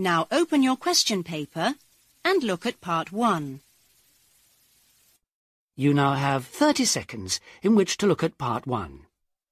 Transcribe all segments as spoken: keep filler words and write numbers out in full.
Now open your question paper and look at part one. You now have thirty seconds in which to look at part one.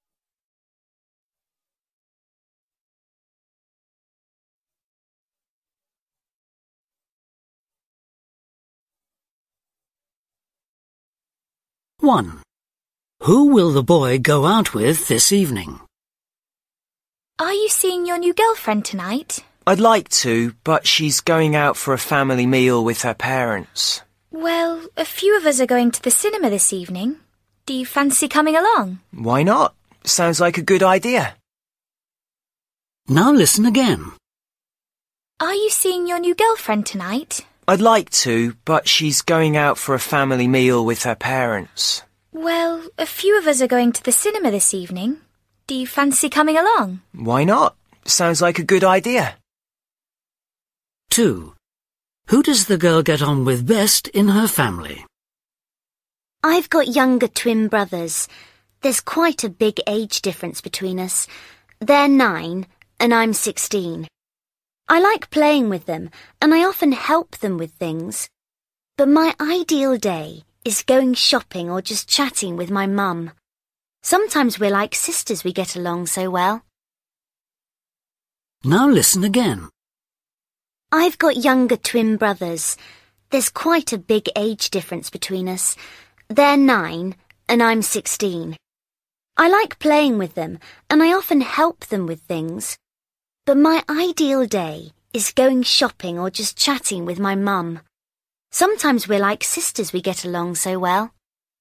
One. Who will the boy go out with this evening? Are you seeing your new girlfriend tonight? I'd like to, but she's going out for a family meal with her parents. Well, a few of us are going to the cinema this evening. Do you fancy coming along? Why not? Sounds like a good idea. Now listen again. Are you seeing your new girlfriend tonight? I'd like to, but she's going out for a family meal with her parents. Well, a few of us are going to the cinema this evening. Do you fancy coming along? Why not? Sounds like a good idea. Two. Who does the girl get on with best in her family? I've got younger twin brothers. There's quite a big age difference between us. They're nine and I'm sixteen. I like playing with them and I often help them with things. But my ideal day is going shopping or just chatting with my mum. Sometimes we're like sisters, we get along so well. Now listen again. I've got younger twin brothers. There's quite a big age difference between us. They're nine and I'm sixteen. I like playing with them and I often help them with things. But my ideal day is going shopping or just chatting with my mum. Sometimes we're like sisters, we get along so well.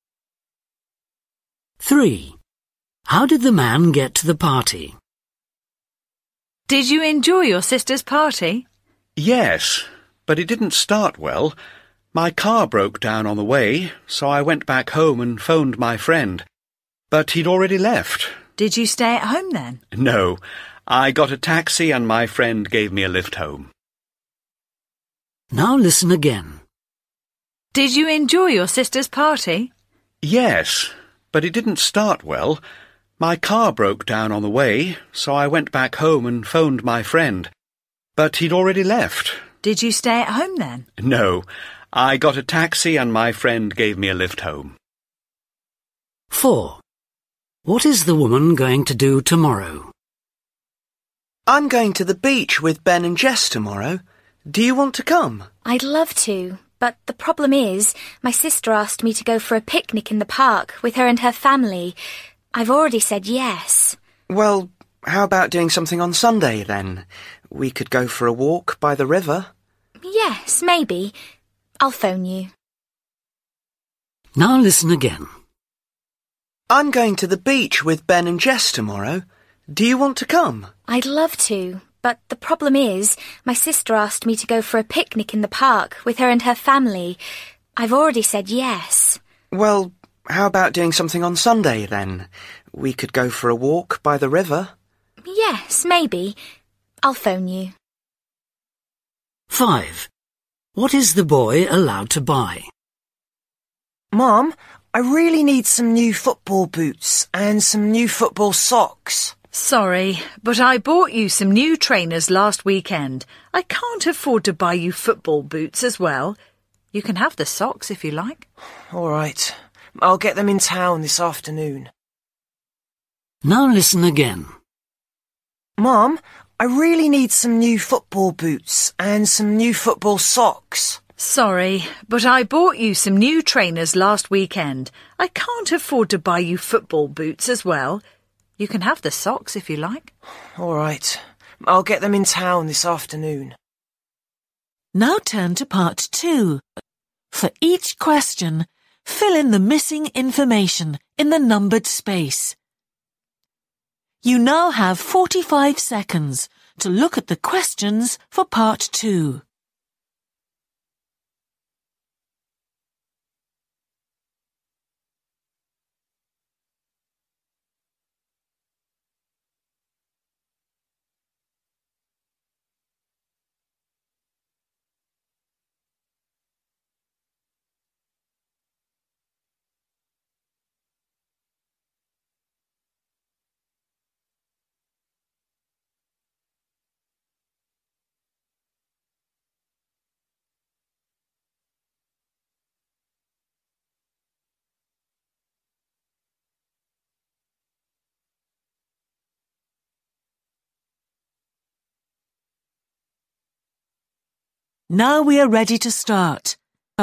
Three. How did the man get to the party? Did you enjoy your sister's party? Yes, but it didn't start well. My car broke down on the way, so I went back home and phoned my friend. But he'd already left. Did you stay at home then? No, I got a taxi and my friend gave me a lift home. Now listen again. Did you enjoy your sister's party? Yes, but it didn't start well. My car broke down on the way, so I went back home and phoned my friend. But he'd already left. Did you stay at home then? No, I got a taxi and my friend gave me a lift home. Four. What is the woman going to do tomorrow? I'm going to the beach with Ben and Jess tomorrow. Do you want to come? I'd love to, but the problem is my sister asked me to go for a picnic in the park with her and her family. I've already said yes. Well, how about doing something on Sunday then? We could go for a walk by the river. Yes, maybe. I'll phone you. Now listen again. I'm going to the beach with Ben and Jess tomorrow. Do you want to come? I'd love to, but the problem is my sister asked me to go for a picnic in the park with her and her family. I've already said yes. Well, how about doing something on Sunday then? We could go for a walk by the river. Yes, maybe. I'll phone you. Five. What is the boy allowed to buy? Mum, I really need some new football boots and some new football socks. Sorry, but I bought you some new trainers last weekend. I can't afford to buy you football boots as well. You can have the socks if you like. All right. I'll get them in town this afternoon. Now listen again. Mum, I really need some new football boots and some new football socks. Sorry, but I bought you some new trainers last weekend. I can't afford to buy you football boots as well. You can have the socks if you like. All right. I'll get them in town this afternoon. Now turn to part two. For each question, fill in the missing information in the numbered space. You now have forty-five seconds to look at the questions for part two. Now we are ready to start.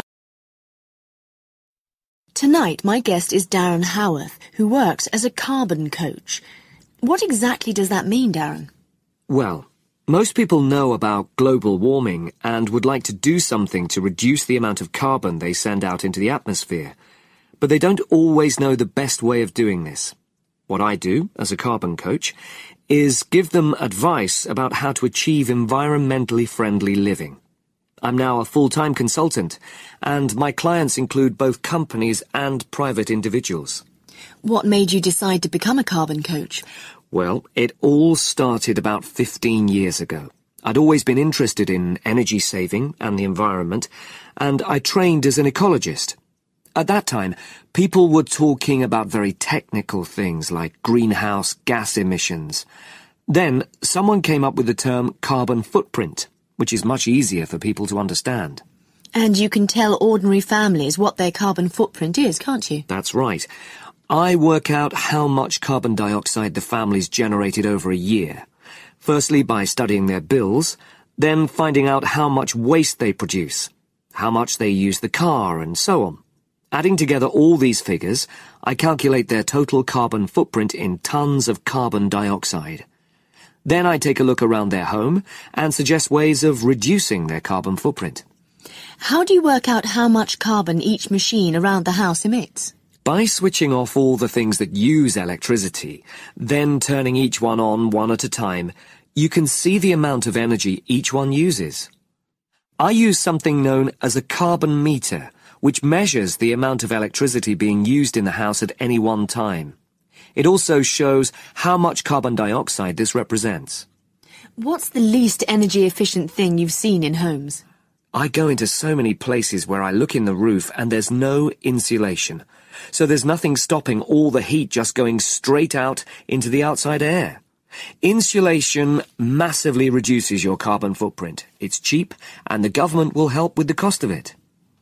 Tonight my guest is Darren Howarth, who works as a carbon coach. What exactly does that mean, Darren? Well, most people know about global warming and would like to do something to reduce the amount of carbon they send out into the atmosphere. But they don't always know the best way of doing this. What I do, as a carbon coach, is give them advice about how to achieve environmentally friendly living. I'm now a full-time consultant, and my clients include both companies and private individuals. What made you decide to become a carbon coach? Well, it all started about fifteen years ago. I'd always been interested in energy saving and the environment, and I trained as an ecologist. At that time, people were talking about very technical things like greenhouse gas emissions. Then, someone came up with the term carbon footprint, which is much easier for people to understand. And you can tell ordinary families what their carbon footprint is, can't you? That's right. I work out how much carbon dioxide the families generated over a year. Firstly, by studying their bills, then finding out how much waste they produce, how much they use the car, and so on. Adding together all these figures, I calculate their total carbon footprint in tons of carbon dioxide. Then I take a look around their home and suggest ways of reducing their carbon footprint. How do you work out how much carbon each machine around the house emits? By switching off all the things that use electricity, then turning each one on one at a time, you can see the amount of energy each one uses. I use something known as a carbon meter, which measures the amount of electricity being used in the house at any one time. It also shows how much carbon dioxide this represents. What's the least energy-efficient thing you've seen in homes? I go into so many places where I look in the roof and there's no insulation, so there's nothing stopping all the heat just going straight out into the outside air. Insulation massively reduces your carbon footprint. It's cheap, and the government will help with the cost of it.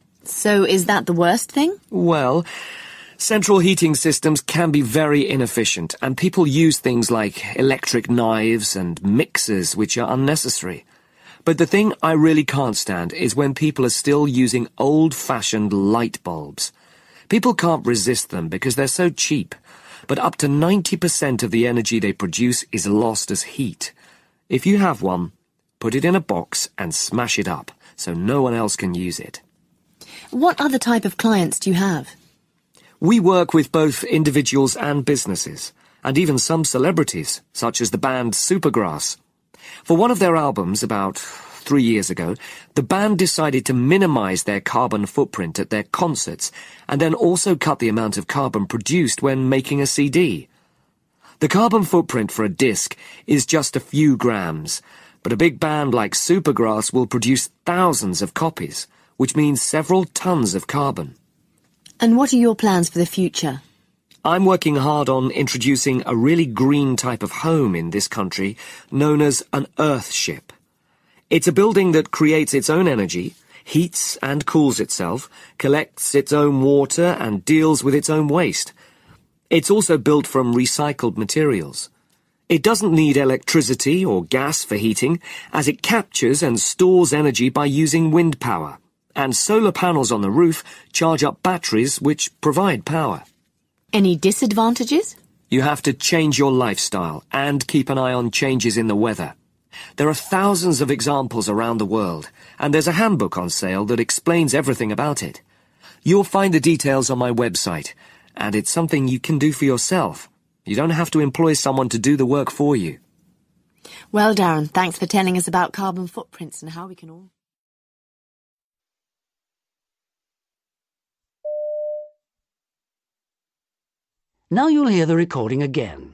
So is that the worst thing? Well, central heating systems can be very inefficient, and people use things like electric knives and mixers which are unnecessary. But the thing I really can't stand is when people are still using old-fashioned light bulbs. People can't resist them because they're so cheap, but up to ninety percent of the energy they produce is lost as heat. If you have one, put it in a box and smash it up so no one else can use it. What other type of clients do you have? We work with both individuals and businesses, and even some celebrities, such as the band Supergrass. For one of their albums, about three years ago, the band decided to minimize their carbon footprint at their concerts, and then also cut the amount of carbon produced when making a C D. The carbon footprint for a disc is just a few grams, but a big band like Supergrass will produce thousands of copies, which means several tons of carbon. And what are your plans for the future? I'm working hard on introducing a really green type of home in this country known as an Earthship. It's a building that creates its own energy, heats and cools itself, collects its own water and deals with its own waste. It's also built from recycled materials. It doesn't need electricity or gas for heating, as it captures and stores energy by using wind power. And solar panels on the roof charge up batteries which provide power. Any disadvantages? You have to change your lifestyle and keep an eye on changes in the weather. There are thousands of examples around the world, and there's a handbook on sale that explains everything about it. You'll find the details on my website, and it's something you can do for yourself. You don't have to employ someone to do the work for you. Well, Darren, thanks for telling us about carbon footprints and how we can all... Now you'll hear the recording again.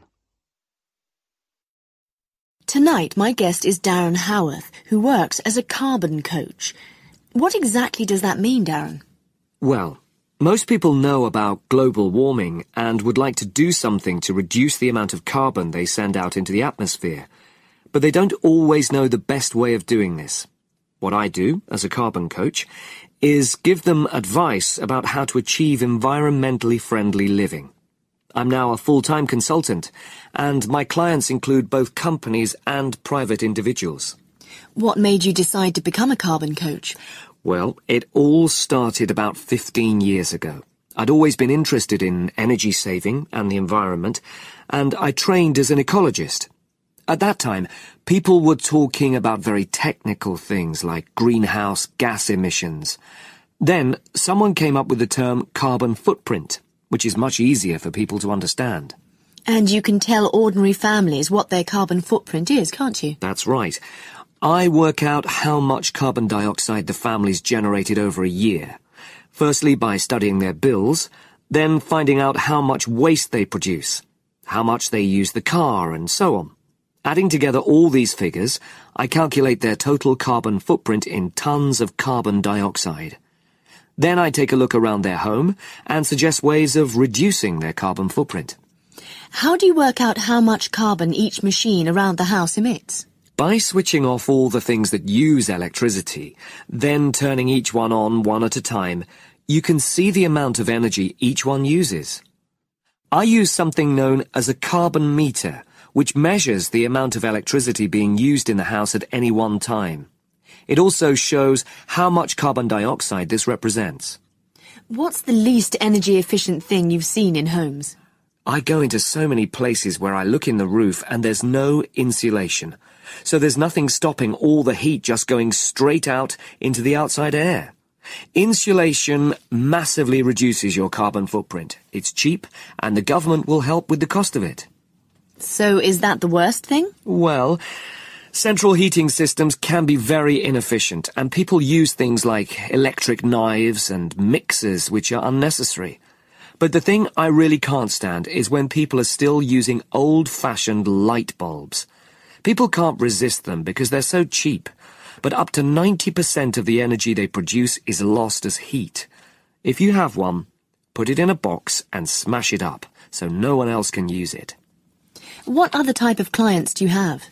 Tonight my guest is Darren Howarth, who works as a carbon coach. What exactly does that mean, Darren? Well, most people know about global warming and would like to do something to reduce the amount of carbon they send out into the atmosphere. But they don't always know the best way of doing this. What I do, as a carbon coach, is give them advice about how to achieve environmentally friendly living. I'm now a full-time consultant, and my clients include both companies and private individuals. What made you decide to become a carbon coach? Well, it all started about fifteen years ago. I'd always been interested in energy saving and the environment, and I trained as an ecologist. At that time, people were talking about very technical things like greenhouse gas emissions. Then, someone came up with the term carbon footprint, which is much easier for people to understand. And you can tell ordinary families what their carbon footprint is, can't you? That's right. I work out how much carbon dioxide the families generated over a year. Firstly, by studying their bills, then finding out how much waste they produce, how much they use the car, and so on. Adding together all these figures, I calculate their total carbon footprint in tons of carbon dioxide. Then I take a look around their home and suggest ways of reducing their carbon footprint. How do you work out how much carbon each machine around the house emits? By switching off all the things that use electricity, then turning each one on one at a time, you can see the amount of energy each one uses. I use something known as a carbon meter, which measures the amount of electricity being used in the house at any one time. It also shows how much carbon dioxide this represents. What's the least energy-efficient thing you've seen in homes? I go into so many places where I look in the roof and there's no insulation. So there's nothing stopping all the heat just going straight out into the outside air. Insulation massively reduces your carbon footprint. It's cheap, and the government will help with the cost of it. So is that the worst thing? Well, central heating systems can be very inefficient, and people use things like electric knives and mixers which are unnecessary. But the thing I really can't stand is when people are still using old-fashioned light bulbs. People can't resist them because they're so cheap, but up to ninety percent of the energy they produce is lost as heat. If you have one, put it in a box and smash it up so no one else can use it. What other type of clients do you have?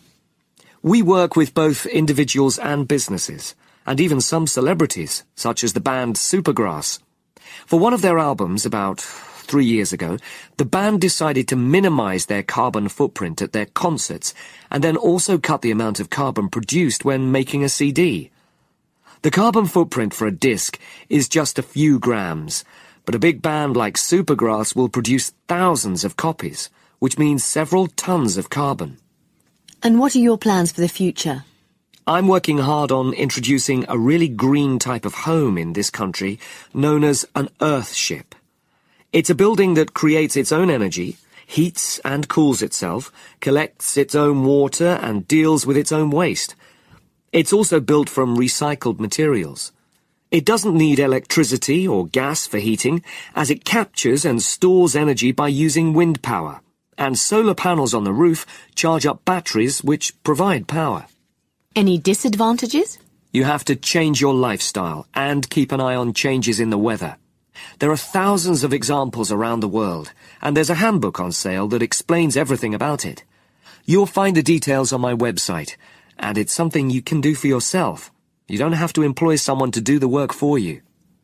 We work with both individuals and businesses, and even some celebrities, such as the band Supergrass. For one of their albums, about three years ago, the band decided to minimize their carbon footprint at their concerts and then also cut the amount of carbon produced when making a C D. The carbon footprint for a disc is just a few grams, but a big band like Supergrass will produce thousands of copies, which means several tons of carbon. And what are your plans for the future? I'm working hard on introducing a really green type of home in this country known as an Earthship. It's a building that creates its own energy, heats and cools itself, collects its own water and deals with its own waste. It's also built from recycled materials. It doesn't need electricity or gas for heating, as it captures and stores energy by using wind power, and solar panels on the roof charge up batteries which provide power. Any disadvantages? You have to change your lifestyle and keep an eye on changes in the weather. There are thousands of examples around the world, and there's a handbook on sale that explains everything about it. You'll find the details on my website, and it's something you can do for yourself. You don't have to employ someone to do the work for you.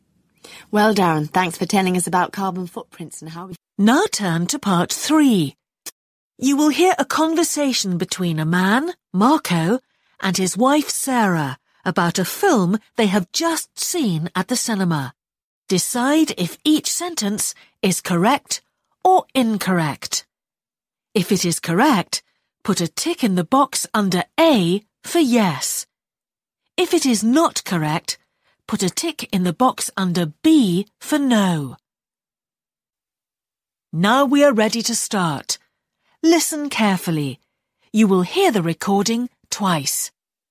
Well, Darren, thanks for telling us about carbon footprints and how we... Now turn to part three. You will hear a conversation between a man, Marco, and his wife, Sarah, about a film they have just seen at the cinema. Decide if each sentence is correct or incorrect. If it is correct, put a tick in the box under A for yes. If it is not correct, put a tick in the box under B for no. Now we are ready to start. Listen carefully. You will hear the recording twice.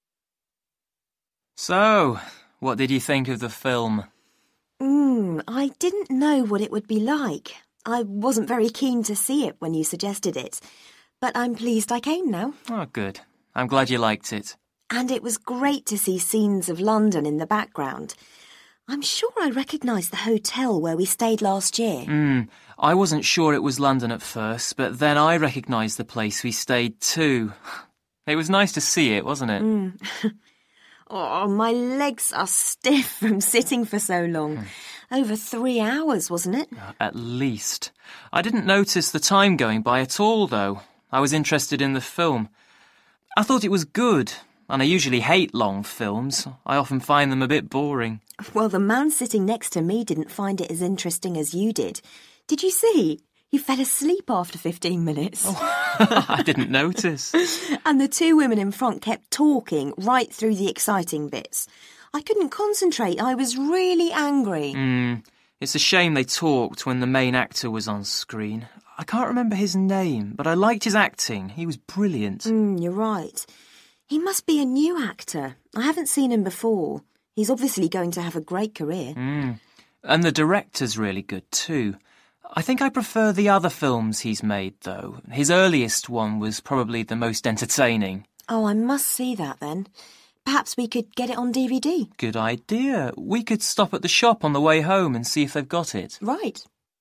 So, what did you think of the film? Mm, I didn't know what it would be like. I wasn't very keen to see it when you suggested it, but I'm pleased I came now. Oh, good. I'm glad you liked it. And it was great to see scenes of London in the background. I'm sure I recognised the hotel where we stayed last year. Mm, I wasn't sure it was London at first, but then I recognised the place we stayed too. It was nice to see it, wasn't it? Mm. Oh, my legs are stiff from sitting for so long. Hmm. Over three hours, wasn't it? At least. I didn't notice the time going by at all, though. I was interested in the film. I thought it was good. and I usually hate long films. I often find them a bit boring. Well, the man sitting next to me didn't find it as interesting as you did. Did you see? He fell asleep after fifteen minutes. Oh, I didn't notice. And the two women in front kept talking right through the exciting bits. I couldn't concentrate. I was really angry. Mm, it's a shame they talked when the main actor was on screen. I can't remember his name, but I liked his acting. He was brilliant. Mm, you're right. He must be a new actor. I haven't seen him before. He's obviously going to have a great career. Mm. And the director's really good too. I think I prefer the other films he's made, though. His earliest one was probably the most entertaining. Oh, I must see that then. Perhaps we could get it on D V D. Good idea. We could stop at the shop on the way home and see if they've got it. Right.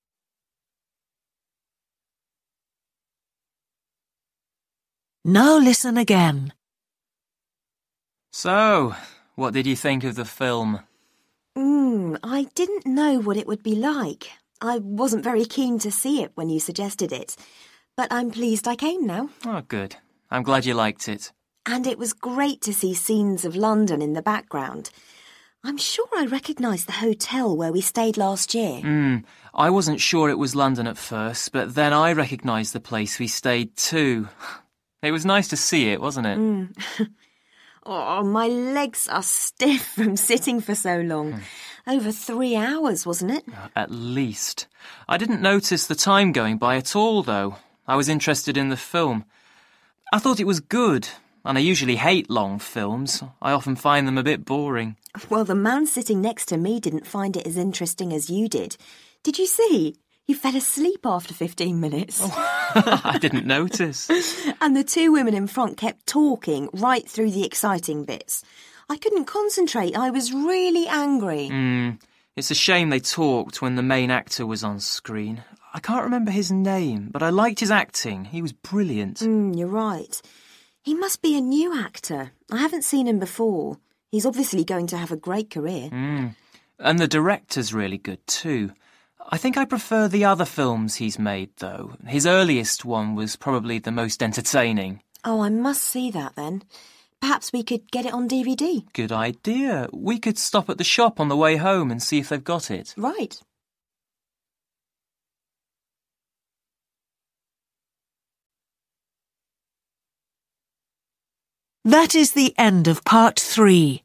Now listen again. So, what did you think of the film? Hmm, I didn't know what it would be like. I wasn't very keen to see it when you suggested it, but I'm pleased I came now. Oh, good. I'm glad you liked it. And it was great to see scenes of London in the background. I'm sure I recognised the hotel where we stayed last year. Hmm, I wasn't sure it was London at first, but then I recognised the place we stayed too. It was nice to see it, wasn't it? Mm. Oh, my legs are stiff from sitting for so long. Over three hours, wasn't it? At least. I didn't notice the time going by at all, though. I was interested in the film. I thought it was good, and I usually hate long films. I often find them a bit boring. Well, the man sitting next to me didn't find it as interesting as you did. Did you see? He fell asleep after fifteen minutes. Oh, I didn't notice. And the two women in front kept talking right through the exciting bits. I couldn't concentrate. I was really angry. Mm, it's a shame they talked when the main actor was on screen. I can't remember his name, but I liked his acting. He was brilliant. Mm, you're right. He must be a new actor. I haven't seen him before. He's obviously going to have a great career. Mm. And the director's really good too. I think I prefer the other films he's made, though. His earliest one was probably the most entertaining. Oh, I must see that then. Perhaps we could get it on D V D. Good idea. We could stop at the shop on the way home and see if they've got it. Right. That is the end of part three.